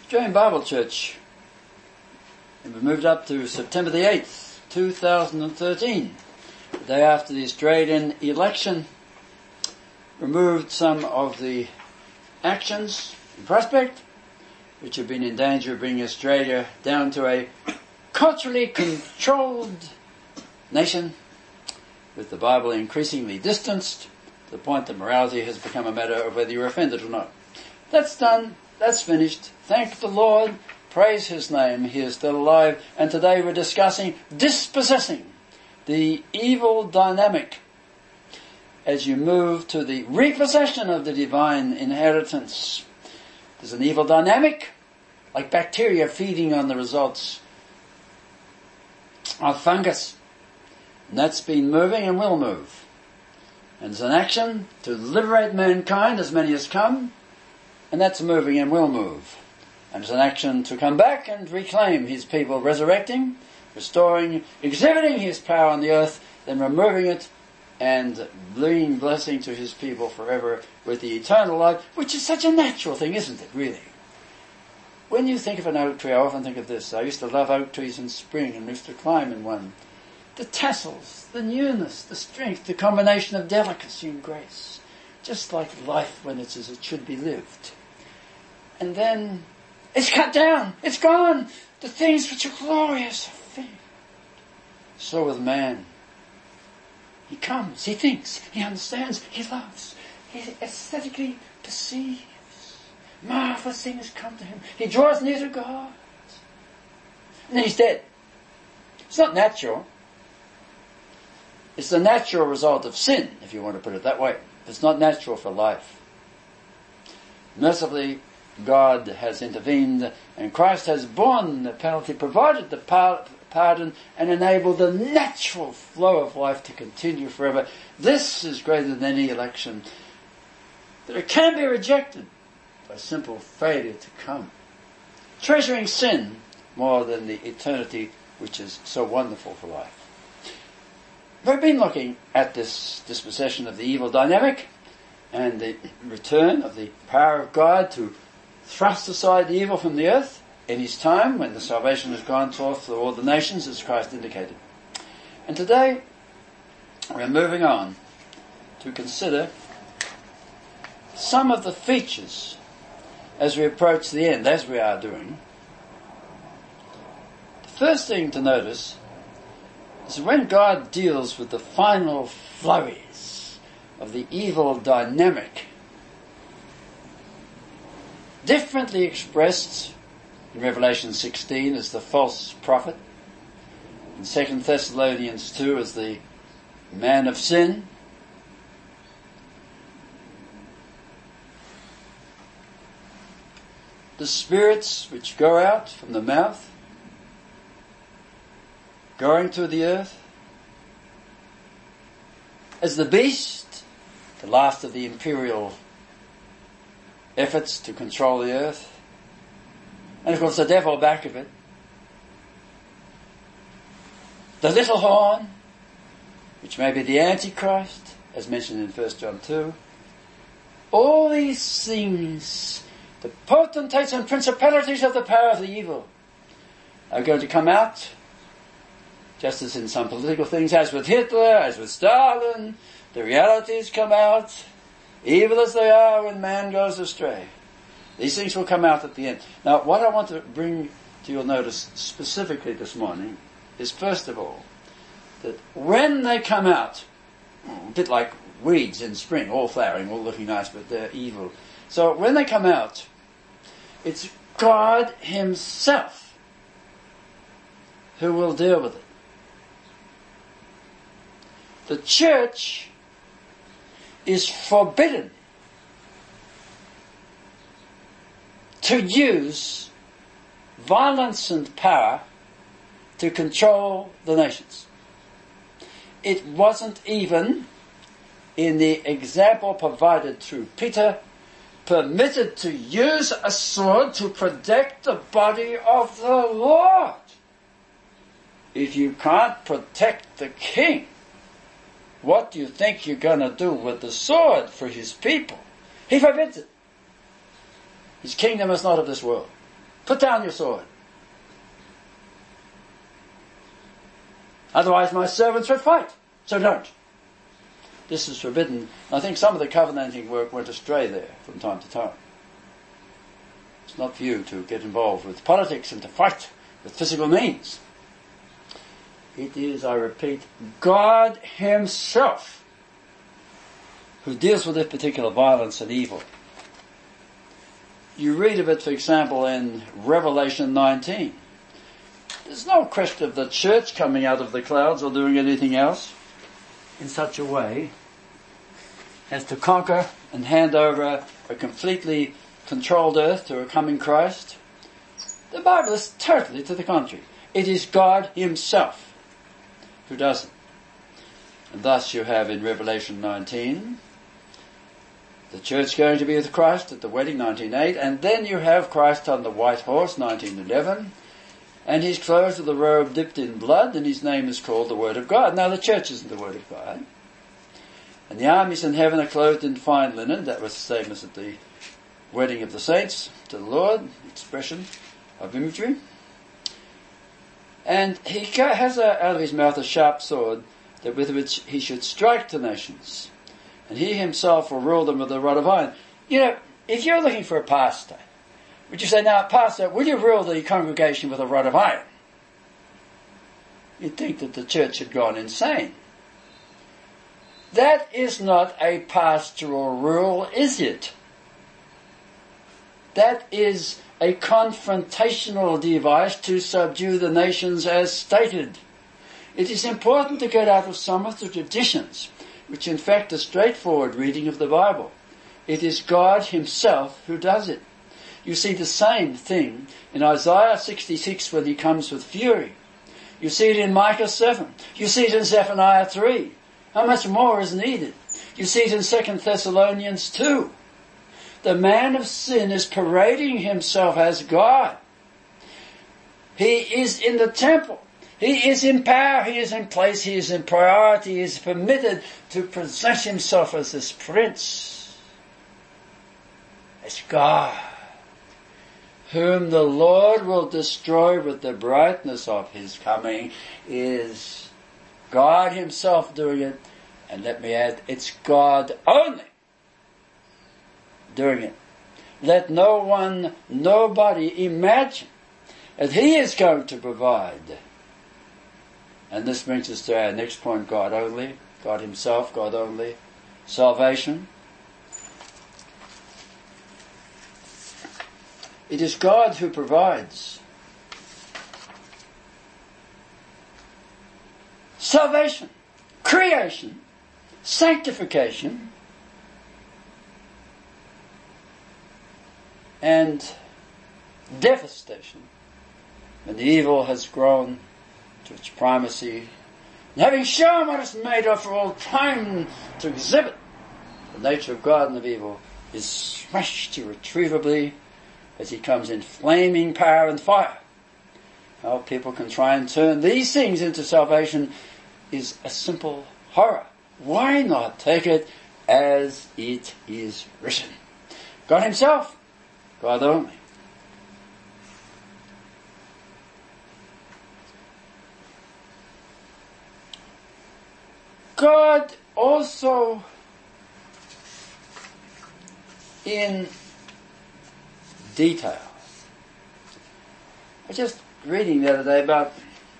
Australian Bible Church. And we moved up to September the 8th, 2013. The day after the Australian election, removed some of the actions in prospect which have been in danger of bringing Australia down to a culturally controlled nation, with the Bible increasingly distanced to the point that morality has become a matter of whether you're offended or not. That's done. That's finished. Thank the Lord. Praise His name. He is still alive. And today we're discussing dispossessing the evil dynamic as you move to the repossession of the divine inheritance. There's an evil dynamic, like bacteria feeding on the results of fungus. And that's been moving and will move. And there's an action to liberate mankind, as many as come, and that's moving and will move. And there's an action to come back and reclaim His people, resurrecting, restoring, exhibiting His power on the earth, then removing it and bringing blessing to His people forever with the eternal life, which is such a natural thing, isn't it, really? When you think of an oak tree, I often think of this. I used to love oak trees in spring and used to climb in one. The tassels, the newness, the strength, the combination of delicacy and grace. Just like life when it's as it should be lived. And then it's cut down, it's gone. The things which are glorious are faded. So with man. He comes, he thinks, he understands, he loves. He aesthetically perceives. Marvelous things come to him. He draws near to God. And then he's dead. It's not natural. It's the natural result of sin, if you want to put it that way. It's not natural for life. Mercifully, God has intervened and Christ has borne the penalty, provided the pardon and enabled the natural flow of life to continue forever. This is greater than any election. That it can be rejected by simple failure to come. Treasuring sin more than the eternity which is so wonderful for life. We've been looking at this dispossession of the evil dynamic and the return of the power of God to thrust aside the evil from the earth in His time when the salvation has gone forth to all the nations as Christ indicated. And today we're moving on to consider some of the features as we approach the end, as we are doing. The first thing to notice is when God deals with the final flurries of the evil dynamic, differently expressed in Revelation 16 as the false prophet, in 2 Thessalonians 2 as the man of sin, the spirits which go out from the mouth, going through the earth, as the beast, the last of the imperial efforts to control the earth, and of course the devil back of it, the little horn, which may be the Antichrist, as mentioned in 1 John 2, all these things, the potentates and principalities of the power of the evil, are going to come out, just as in some political things, as with Hitler, as with Stalin, the realities come out, evil as they are when man goes astray. These things will come out at the end. Now, what I want to bring to your notice specifically this morning is, first of all, that when they come out, a bit like weeds in spring, all flowering, all looking nice, but they're evil. So when they come out, it's God Himself who will deal with it. The church is forbidden to use violence and power to control the nations. It wasn't even, in the example provided through Peter, permitted to use a sword to protect the body of the Lord. If you can't protect the king, what do you think you're going to do with the sword for His people? He forbids it. His kingdom is not of this world. Put down your sword. Otherwise my servants would fight. So don't. This is forbidden. I think some of the covenanting work went astray there from time to time. It's not for you to get involved with politics and to fight with physical means. It is, I repeat, God Himself who deals with this particular violence and evil. You read of it, for example, in Revelation 19. There's no question of the church coming out of the clouds or doing anything else in such a way as to conquer and hand over a completely controlled earth to a coming Christ. The Bible is totally to the contrary. It is God Himself who does it. And thus you have in Revelation 19 the church going to be with Christ at the wedding, 19:8, and then you have Christ on the white horse, 19:11, and He's clothed with a robe dipped in blood, and His name is called the Word of God. Now the church isn't the Word of God. And the armies in heaven are clothed in fine linen. That was the same as at the wedding of the saints to the Lord, expression of imagery. And He has out of His mouth a sharp sword, that with which He should strike the nations. And He Himself will rule them with a rod of iron. You know, if you're looking for a pastor, would you say, now, pastor, will you rule the congregation with a rod of iron? You'd think that the church had gone insane. That is not a pastoral rule, is it? That is a confrontational device to subdue the nations as stated. It is important to get out of some of the traditions, which in fact are straightforward reading of the Bible. It is God Himself who does it. You see the same thing in Isaiah 66 when He comes with fury. You see it in Micah 7. You see it in Zephaniah 3. How much more is needed? You see it in 2 Thessalonians 2. The man of sin is parading himself as God. He is in the temple. He is in power, He is in place, He is in priority, He is permitted to present Himself as this prince, as God, whom the Lord will destroy with the brightness of His coming. Is God Himself doing it, and let me add, it's God only doing it. Let nobody imagine that He is going to provide. And this brings us to our next point, God only, God Himself, God only, salvation. It is God who provides. Salvation, creation, sanctification, and devastation. When the evil has grown to its primacy, and having shown what it's made of for all time to exhibit, the nature of God and of evil is smashed irretrievably as He comes in flaming power and fire. How people can try and turn these things into salvation is a simple horror. Why not take it as it is written? God Himself, God only. God also, in detail. I was just reading the other day about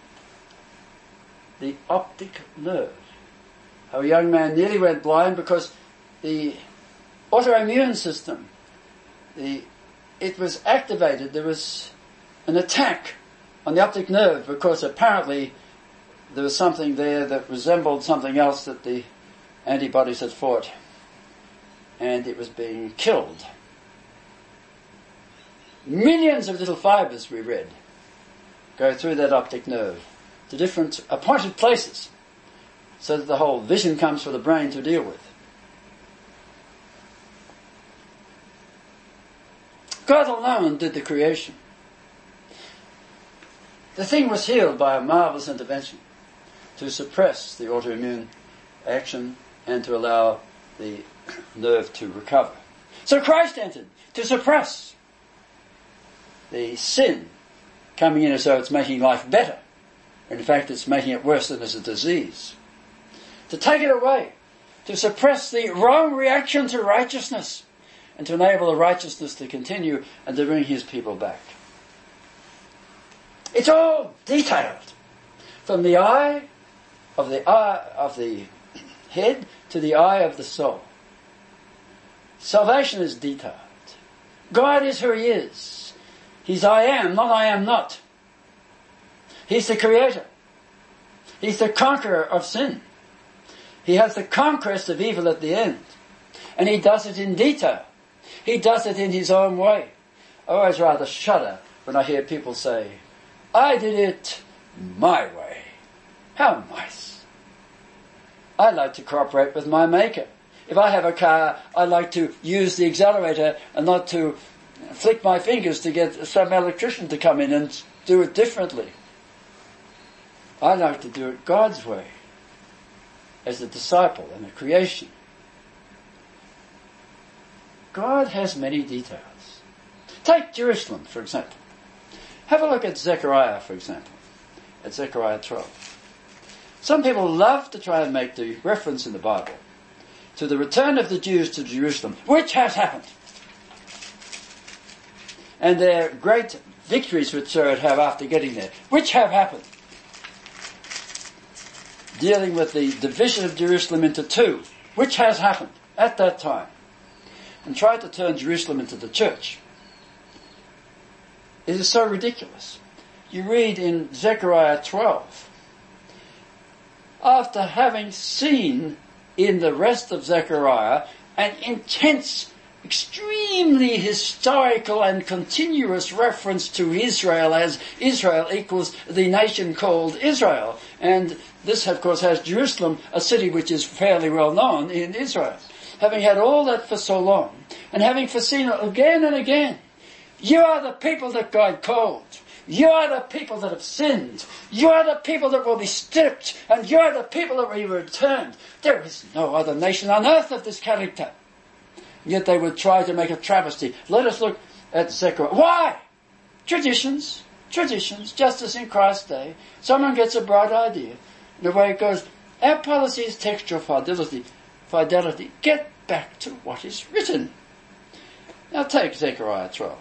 the optic nerve. How a young man nearly went blind because the autoimmune system, it was activated. There was an attack on the optic nerve because apparently there was something there that resembled something else that the antibodies had fought, and it was being killed. Millions of little fibers, we read, go through that optic nerve to different appointed places so that the whole vision comes for the brain to deal with. God alone did the creation. The thing was healed by a marvelous intervention to suppress the autoimmune action and to allow the nerve to recover. So Christ entered to suppress the sin coming in as though it's making life better. In fact, it's making it worse than as a disease. To take it away, to suppress the wrong reaction to righteousness, and to enable the righteousness to continue and to bring his people back. It's all detailed, from the eye of the head to the eye of the soul. Salvation is detailed. God is who he is. He's I am, not I am not. He's the creator. He's the conqueror of sin. He has the conquest of evil at the end. And he does it in detail. He does it in his own way. I always rather shudder when I hear people say, I did it my way. How nice. I like to cooperate with my maker. If I have a car, I like to use the accelerator and not to flick my fingers to get some electrician to come in and do it differently. I like to do it God's way, as a disciple and a creation. God has many details. Take Jerusalem, for example. Have a look at Zechariah, for example, at Zechariah 12. Some people love to try and make the reference in the Bible to the return of the Jews to Jerusalem, which has happened. And their great victories which they would have after getting there, which have happened. Dealing with the division of Jerusalem into two, which has happened at that time. And tried to turn Jerusalem into the church. It is so ridiculous. You read in Zechariah 12, after having seen in the rest of Zechariah an intense, extremely historical and continuous reference to Israel, as Israel equals the nation called Israel. And this, of course, has Jerusalem, a city which is fairly well known in Israel. Having had all that for so long, and having foreseen it again and again, you are the people that God called. You are the people that have sinned. You are the people that will be stripped, and you are the people that will be returned. There is no other nation on earth of this character. Yet they would try to make a travesty. Let us look at Zechariah. Why? Traditions, just as in Christ's day. Someone gets a bright idea, and away it goes. Our policy is textual fidelity. Get back to what is written. Now take Zechariah 12.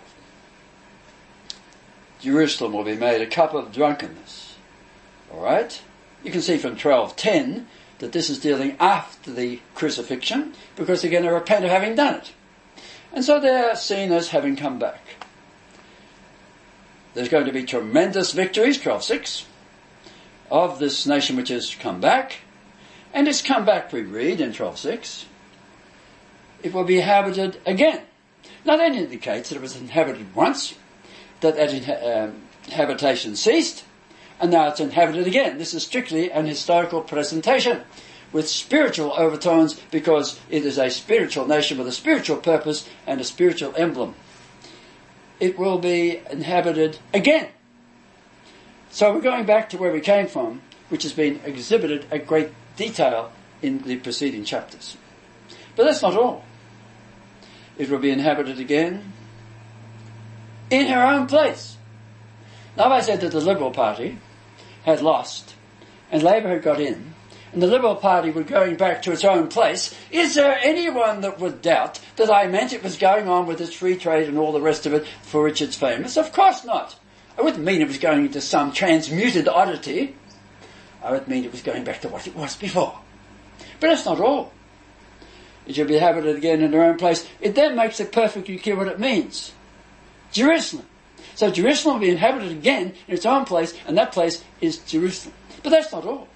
Jerusalem will be made a cup of drunkenness. Alright? You can see from 12:10 that this is dealing after the crucifixion, because they're going to repent of having done it. And so they're seen as having come back. There's going to be tremendous victories, 12:6, of this nation which has come back. And it's come back, we read in 12:6. It will be inhabited again. Now that indicates that it was inhabited once, that habitation ceased, and now it's inhabited again. This is strictly an historical presentation with spiritual overtones, because it is a spiritual nation with a spiritual purpose and a spiritual emblem. It will be inhabited again. So we're going back to where we came from, which has been exhibited at great detail in the preceding chapters. But that's not all. It will be inhabited again in her own place. Now, I said that the Liberal Party had lost and Labour had got in, and the Liberal Party were going back to its own place. Is there anyone that would doubt that I meant it was going on with its free trade and all the rest of it for which it's famous? Of course not. I wouldn't mean it was going into some transmuted oddity. I would mean it was going back to what it was before. But that's not all. It shall be inhabited again in their own place. It then makes it perfectly clear what it means. Jerusalem. So Jerusalem will be inhabited again in its own place, and that place is Jerusalem. But that's not all.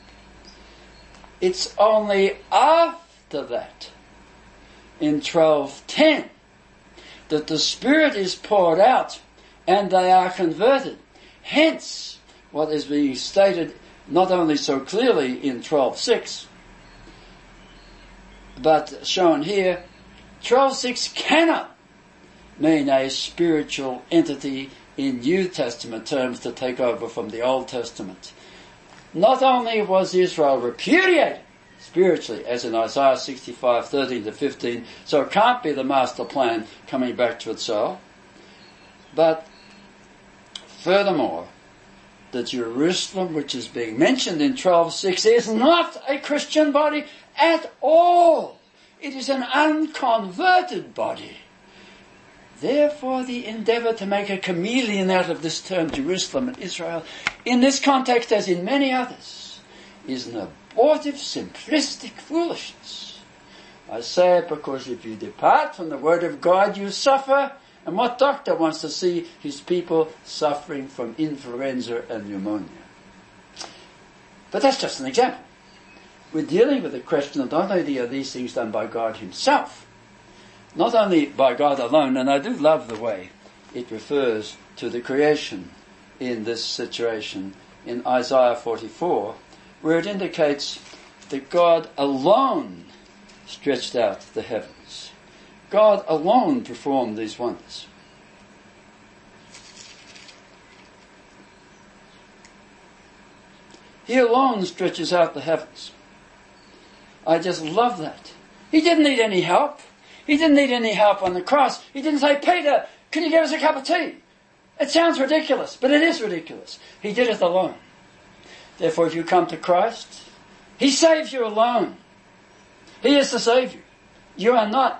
It's only after that, in 12:10, that the Spirit is poured out and they are converted. Hence, what is being stated not only so clearly in 12:6, but shown here, 12:6 cannot mean a spiritual entity in New Testament terms to take over from the Old Testament. Not only was Israel repudiated spiritually, as in Isaiah 65:13-15, so it can't be the master plan coming back to itself, but Furthermore, the Jerusalem which is being mentioned in 12:6 is not a Christian body at all. It is an unconverted body. Therefore, the endeavor to make a chameleon out of this term Jerusalem and Israel, in this context as in many others, is an abortive, simplistic foolishness. I say it because if you depart from the Word of God, you suffer. And what doctor wants to see his people suffering from influenza and pneumonia? But that's just an example. We're dealing with the question of not only are these things done by God himself, not only by God alone, and I do love the way it refers to the creation in this situation in Isaiah 44, where it indicates that God alone stretched out the heavens. God alone performed these wonders. He alone stretches out the heavens. I just love that. He didn't need any help. He didn't need any help on the cross. He didn't say, Peter, can you give us a cup of tea? It sounds ridiculous, but it is ridiculous. He did it alone. Therefore, if you come to Christ, he saves you alone. He is the Savior. You are not.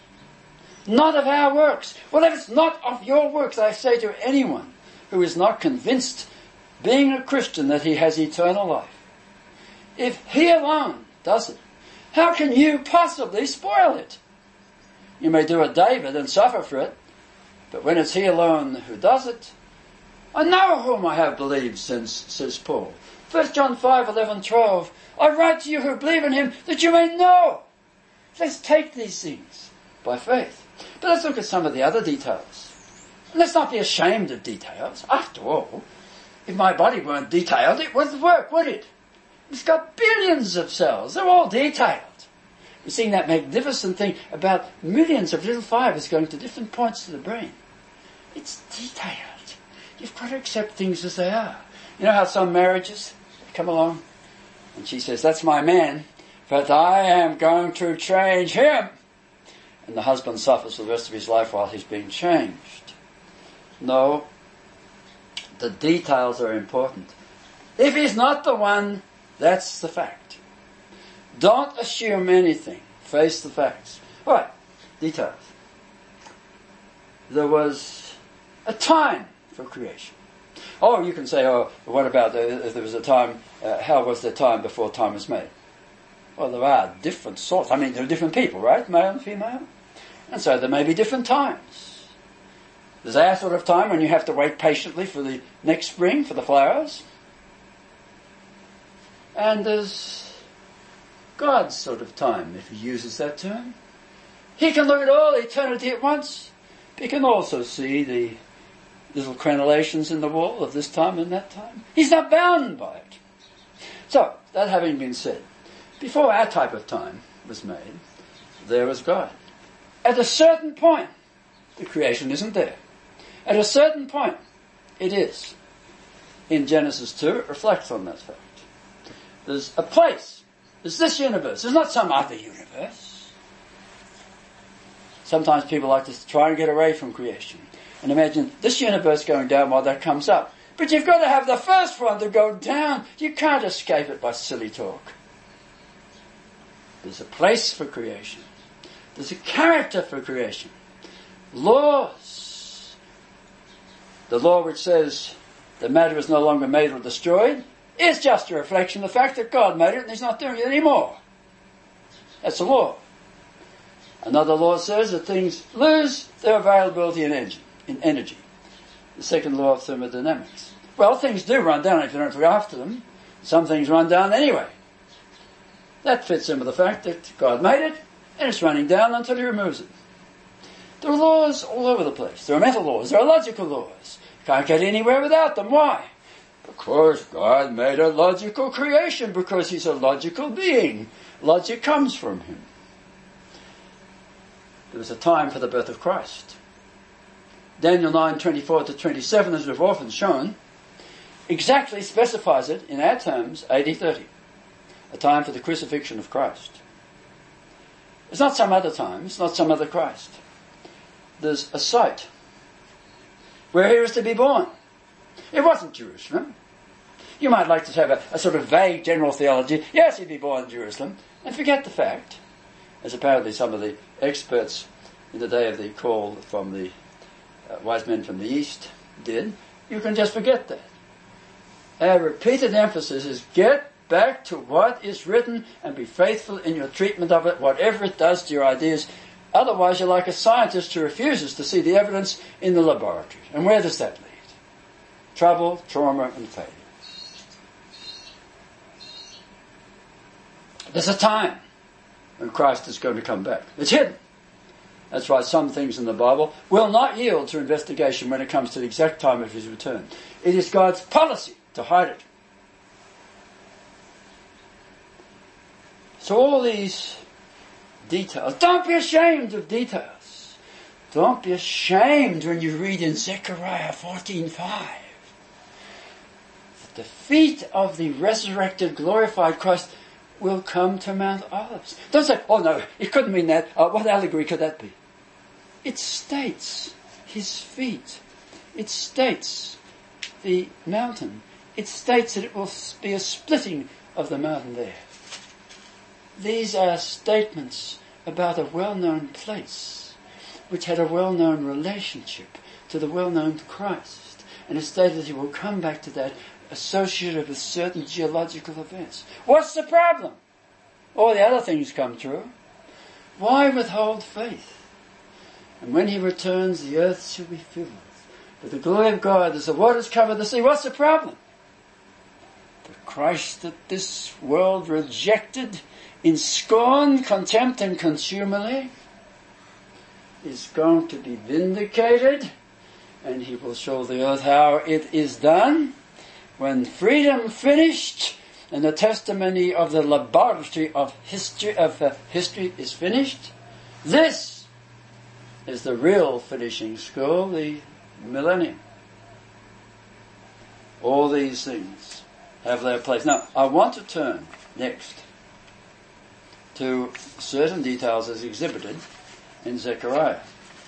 Not of our works. Well, if it's not of your works, I say to anyone who is not convinced, being a Christian, that he has eternal life, if he alone does it, how can you possibly spoil it? You may do a David and suffer for it, but when it's he alone who does it, I know whom I have believed, says Paul. 1 John 5, 11, 12, I write to you who believe in him, that you may know. Let's take these things by faith. But let's look at some of the other details. And let's not be ashamed of details. After all, if my body weren't detailed, it wouldn't work, would it? It's got billions of cells. They're all detailed. We're seeing that magnificent thing about millions of little fibers going to different points of the brain. It's detailed. You've got to accept things as they are. You know how some marriages come along and she says, that's my man, but I am going to change him. And the husband suffers for the rest of his life while he's being changed. No, the details are important. If he's not the one, that's the fact. Don't assume anything. Face the facts. All right, details. There was a time for creation. Oh, you can say, oh, what about if there was a time, how was there time before time was made? Well, there are different sorts. I mean, there are different people, right? Male and female. And so there may be different times. There's our sort of time when you have to wait patiently for the next spring, for the flowers. And there's God's sort of time, if he uses that term. He can look at all eternity at once. He can also see the little crenellations in the wall of this time and that time. He's not bound by it. So, that having been said, before our type of time was made, there was God. At a certain point, the creation isn't there. At a certain point, it is. In Genesis 2, it reflects on that fact. There's a place. There's this universe. There's not some other universe. Sometimes people like to try and get away from creation and imagine this universe going down while that comes up. But you've got to have the first one to go down. You can't escape it by silly talk. There's a place for creation. There's a character for creation. Laws. The law which says the matter is no longer made or destroyed is just a reflection of the fact that God made it and he's not doing it anymore. That's a law. Another law says that things lose their availability in energy. The second law of thermodynamics. Well, things do run down if you don't look after them. Some things run down anyway. That fits in with the fact that God made it and it's running down until he removes it. There are laws all over the place. There are mental laws. There are logical laws. You can't get anywhere without them. Why? Because God made a logical creation, because he's a logical being. Logic comes from him. There was a time for the birth of Christ. Daniel 9:24-27, as we've often shown, exactly specifies it in our terms, AD 30. A time for the crucifixion of Christ. It's not some other time. It's not some other Christ. There's a site where he was to be born. It wasn't Jerusalem. You might like to have a sort of vague general theology. Yes, he'd be born in Jerusalem. And forget the fact, as apparently some of the experts in the day of the call from the wise men from the East did. You can just forget that. Our repeated emphasis is get back to what is written and be faithful in your treatment of it, whatever it does to your ideas. Otherwise, you're like a scientist who refuses to see the evidence in the laboratory. And where does that lead? Trouble, trauma, and failure. There's a time when Christ is going to come back. It's hidden. That's why some things in the Bible will not yield to investigation when it comes to the exact time of his return. It is God's policy to hide it. So all these details, don't be ashamed of details. Don't be ashamed when you read in Zechariah 14:5. The feet of the resurrected, glorified Christ will come to Mount Olives. Don't say, oh no, it couldn't mean that. What allegory could that be? It states his feet. It states the mountain. It states that it will be a splitting of the mountain there. These are statements about a well-known place, which had a well-known relationship to the well-known Christ. And it stated that he will come back to that associated with certain geological events. What's the problem? All the other things come true. Why withhold faith? And when he returns, the earth shall be filled with the glory of God as the waters cover the sea. What's the problem? The Christ that this world rejected in scorn, contempt, and contumely is going to be vindicated, and he will show the earth how it is done. When freedom finished and the testimony of the laboratory of history is finished, this is the real finishing school, the millennium. All these things have their place. Now, I want to turn next to certain details as exhibited in Zechariah.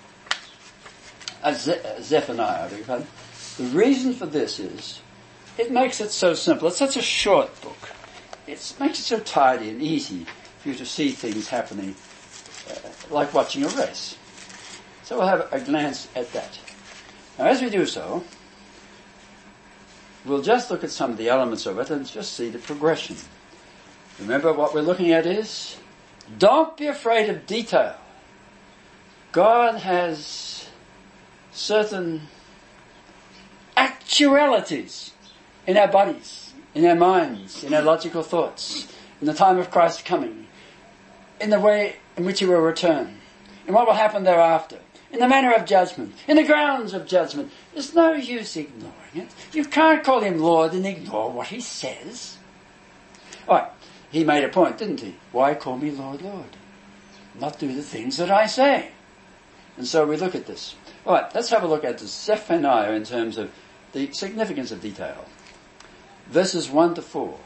Zephaniah, I beg your pardon. The reason for this is, it makes it so simple. It's such a short book. It makes it so tidy and easy for you to see things happening, like watching a race. So we'll have a glance at that. Now, as we do so, we'll just look at some of the elements of it and just see the progression. Remember, what we're looking at is, don't be afraid of detail. God has certain actualities in our bodies, in our minds, in our logical thoughts, in the time of Christ's coming, in the way in which he will return, in what will happen thereafter, in the manner of judgment, in the grounds of judgment. There's no use ignoring it. You can't call him Lord and ignore what he says. All right, he made a point, didn't he? Why call me Lord, Lord? Not do the things that I say. And so we look at this. All right, let's have a look at Zephaniah in terms of the significance of detail. Verses 1 to 4.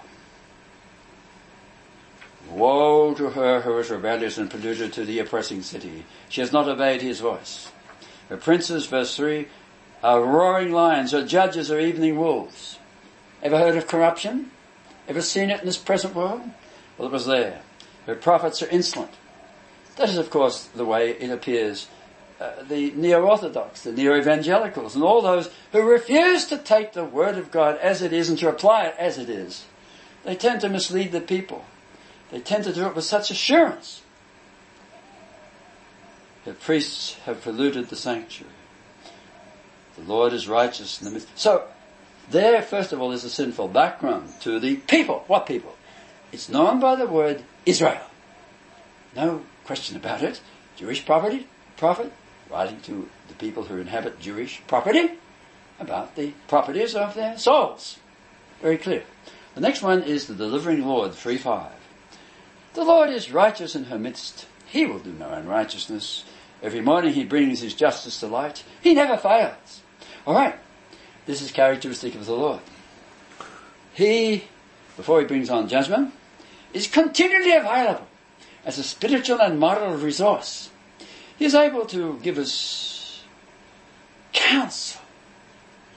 Woe to her who is rebellious and polluted to the oppressing city. She has not obeyed his voice. Her princes, verse 3, are roaring lions. Her judges are evening wolves. Ever heard of corruption? Ever seen it in this present world? Well, it was there. Her prophets are insolent. That is, of course, the way it appears. The neo-orthodox, the neo-evangelicals, and all those who refuse to take the Word of God as it is and to apply it as it is, they tend to mislead the people. They tend to do it with such assurance. The priests have polluted the sanctuary. The Lord is righteous in the midst. So, there, first of all, is a sinful background to the people. What people? It's known by the word Israel. No question about it. Jewish prophet, writing to the people who inhabit Jewish property about the properties of their souls. Very clear. The next one is the delivering Lord, 3:5. The Lord is righteous in her midst. He will do no unrighteousness. Every morning he brings his justice to light. He never fails. All right. This is characteristic of the Lord. He, before he brings on judgment, is continually available as a spiritual and moral resource. He is able to give us counsel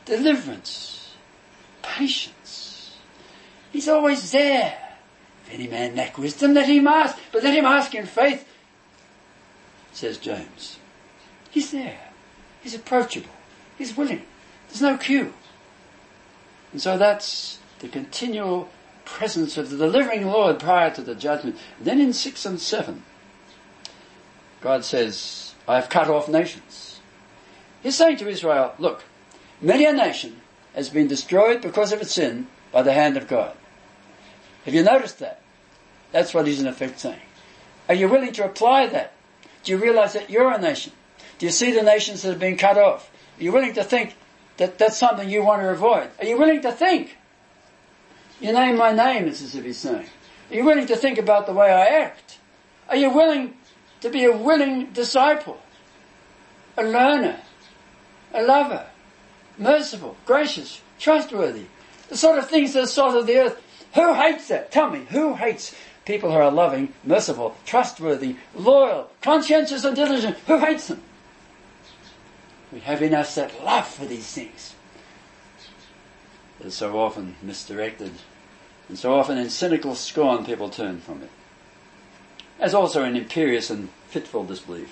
deliverance, patience. He's always there. If any man lack wisdom, let him ask, but let him ask in faith, says James. He's there. He's approachable. He's willing. There's no queue. And so that's the continual presence of the delivering Lord prior to the judgment. And then in 6 and 7, God says, I have cut off nations. He's saying to Israel, look, many a nation has been destroyed because of its sin by the hand of God. Have you noticed that? That's what he's in effect saying. Are you willing to apply that? Do you realize that you're a nation? Do you see the nations that have been cut off? Are you willing to think that that's something you want to avoid? Are you willing to think? You name my name, it's as if he's saying. Are you willing to think about the way I act? Are you willing to be a willing disciple? A learner? A lover? Merciful? Gracious? Trustworthy? The sort of things that are salt of the earth. Who hates that? Tell me, who hates people who are loving, merciful, trustworthy, loyal, conscientious and diligent? Who hates them? We have in us that love for these things. They're so often misdirected, and so often in cynical scorn people turn from it. As also in imperious and fitful disbelief.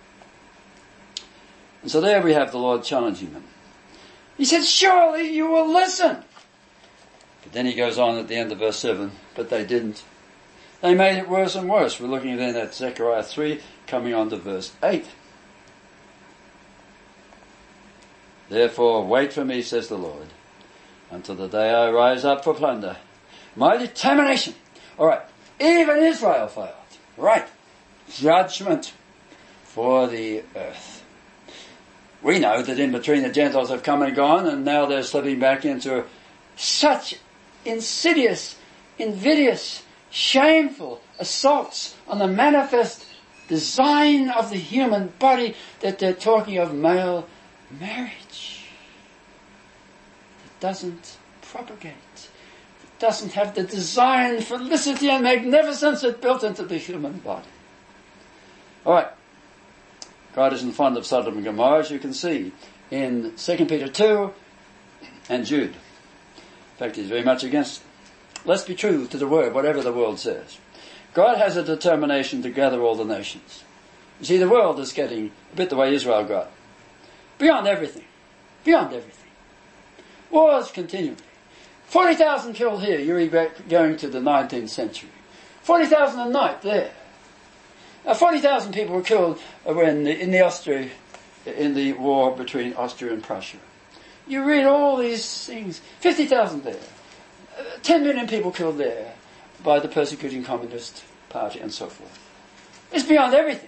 And so there we have the Lord challenging them. He said, surely you will listen. But then he goes on at the end of verse 7, but they didn't. They made it worse and worse. We're looking then at Zechariah 3, coming on to verse 8. Therefore wait for me, says the Lord, until the day I rise up for plunder. My determination. Alright, even Israel failed. Right, judgment for the earth. We know that in between the Gentiles have come and gone, and now they're slipping back into such insidious, invidious, shameful assaults on the manifest design of the human body that they're talking of male marriage. It doesn't propagate. It doesn't have the design, felicity and magnificence that's built into the human body. Alright. God isn't fond of Sodom and Gomorrah, as you can see in 2 Peter 2 and Jude. In fact, he's very much against it. Let's be true to the word, whatever the world says. God has a determination to gather all the nations. You see, the world is getting a bit the way Israel got. Beyond everything. Beyond everything. Wars continually. 40,000 killed here. You're going to the 19th century. 40,000 a night there. 40,000 people were killed in the war between Austria and Prussia. You read all these things. 50,000 there. 10 million people killed there by the persecuting Communist Party and so forth. It's beyond everything.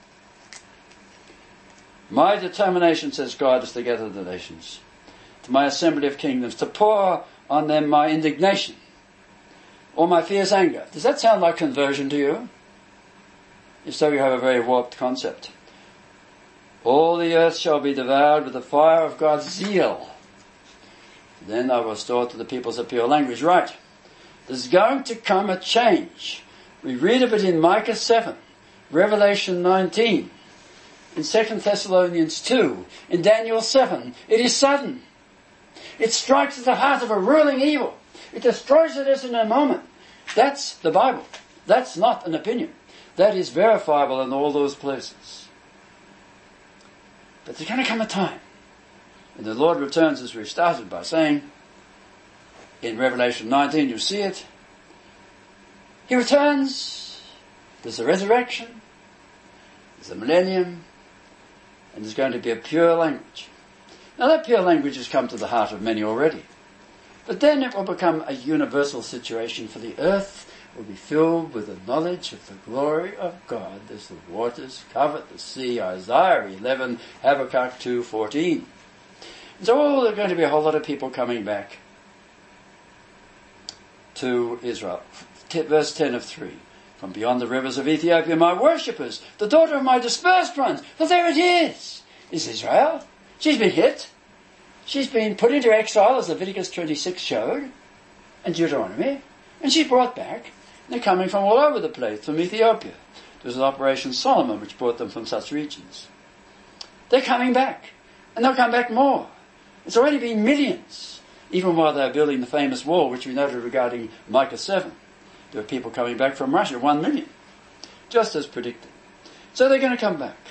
My determination, says God, is to gather the nations, to my assembly of kingdoms, to pour on them my indignation or my fierce anger. Does that sound like conversion to you? If so, you have a very warped concept. All the earth shall be devoured with the fire of God's zeal. Then I will restore to the peoples a pure language. Right. There's going to come a change. We read of it in Micah 7, Revelation 19, in 2 Thessalonians 2, in Daniel 7. It is sudden. It strikes at the heart of a ruling evil. It destroys it in a moment. That's the Bible. That's not an opinion. That is verifiable in all those places. But there's going to come a time when the Lord returns, as we've started by saying, in Revelation 19, you see it. He returns, there's a resurrection, there's a millennium, and there's going to be a pure language. Now that pure language has come to the heart of many already. But then it will become a universal situation, for the earth will be filled with the knowledge of the glory of God as the waters cover the sea. Isaiah 11, Habakkuk 2:14. And so there's going to be a whole lot of people coming back to Israel. Verse 10 of 3. From beyond the rivers of Ethiopia, my worshippers, the daughter of my dispersed ones. Well, there it is Israel. She's been hit. She's been put into exile, as Leviticus 26 showed, and Deuteronomy, and she's brought back. They're coming from all over the place, from Ethiopia. There was an Operation Solomon which brought them from such regions. They're coming back, and they'll come back more. It's already been millions. Even while they were building the famous wall, which we noted regarding Micah 7. There were people coming back from Russia, 1 million. Just as predicted. So they're going to come back.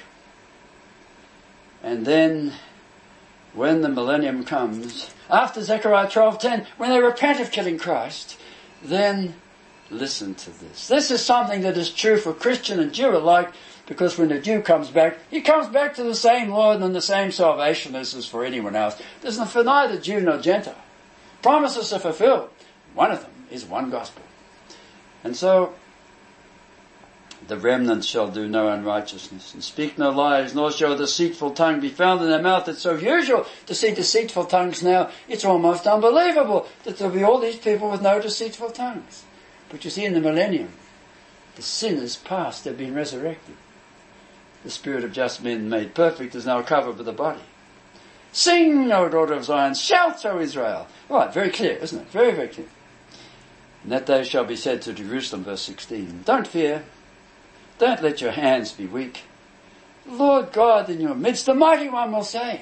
And then, when the millennium comes, after Zechariah 12:10, when they repent of killing Christ, then listen to this. This is something that is true for Christian and Jew alike, because when the Jew comes back, he comes back to the same Lord and the same salvation as is for anyone else. There's for neither Jew nor Gentile. Promises are fulfilled. One of them is one gospel. And so, the remnant shall do no unrighteousness, and speak no lies, nor shall a deceitful tongue be found in their mouth. It's so usual to see deceitful tongues now, it's almost unbelievable that there'll be all these people with no deceitful tongues. But you see, in the millennium, the sin is past, they've been resurrected. The spirit of just men made perfect is now covered with the body. Sing, O daughter of Zion, shout, O Israel. Right, very clear, isn't it? Very, very clear. And that day shall be said to Jerusalem, verse 16, don't fear, don't let your hands be weak. The Lord God in your midst, the mighty one will save.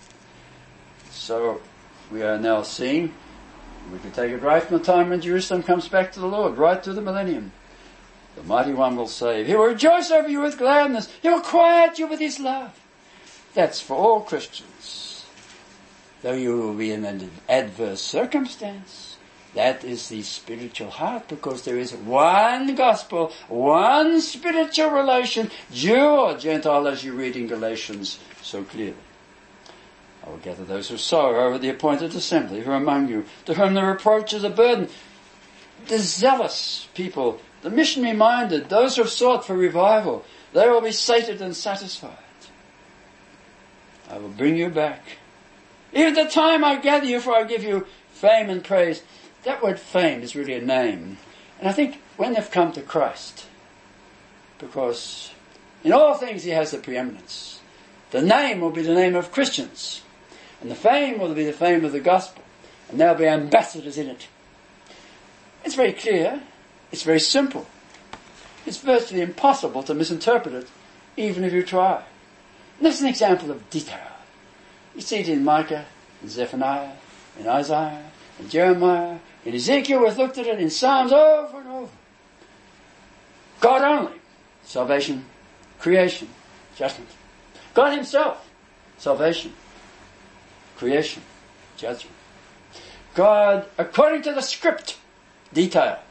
So, we are now seeing, we can take it right from the time when Jerusalem comes back to the Lord, right through the millennium. The mighty one will save. He will rejoice over you with gladness. He will quiet you with his love. That's for all Christians. Though you will be in an adverse circumstance, that is the spiritual heart, because there is one gospel, one spiritual relation, Jew or Gentile, as you read in Galatians so clearly. I will gather those who sow over the appointed assembly who are among you, to whom the reproach is a burden. The zealous people, the missionary-minded, those who have sought for revival, they will be sated and satisfied. I will bring you back. Even the time I gather you, for I give you fame and praise. That word fame is really a name. And I think when they've come to Christ, because in all things he has the preeminence, the name will be the name of Christians. And the fame will be the fame of the gospel. And they'll be ambassadors in it. It's very clear. It's very simple. It's virtually impossible to misinterpret it, even if you try. And that's an example of detail. You see it in Micah, in Zephaniah, in Isaiah, in Jeremiah, in Ezekiel. We've looked at it in Psalms over and over. God only. Salvation, creation, judgment. God himself. Salvation, creation, judgment. God, according to the script, detail.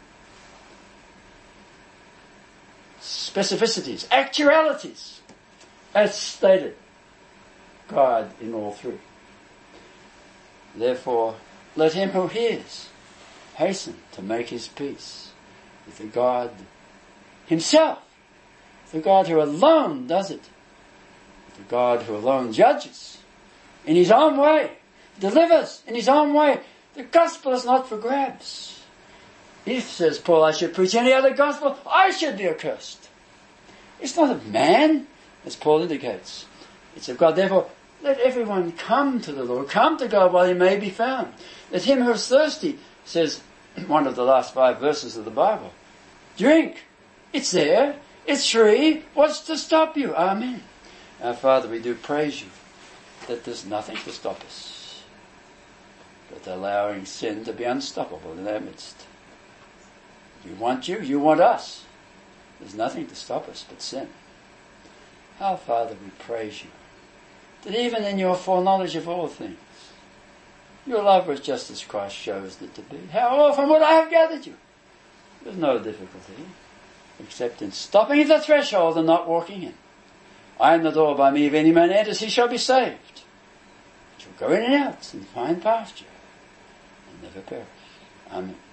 Specificities, actualities, as stated. God in all three. Therefore, let him who hears hasten to make his peace with the God himself, the God who alone does it, the God who alone judges in his own way, delivers in his own way. The gospel is not for grabs. If, says Paul, I should preach any other gospel, I should be accursed. It's not of man, as Paul indicates. It's of God. Therefore, let everyone come to the Lord, come to God while he may be found. Let him who is thirsty, says one of the last 5 verses of the Bible, drink. It's there. It's free. What's to stop you? Amen. Our Father, we do praise you that there's nothing to stop us, but allowing sin to be unstoppable in our midst. You want you want us. There's nothing to stop us but sin. Our Father, we praise you that even in your foreknowledge of all things, your love was just as Christ shows it to be. How often would I have gathered you? There's no difficulty, except in stopping at the threshold and not walking in. I am the door. By me, if any man enters, he shall be saved. He shall go in and out and find pasture and never perish. Amen.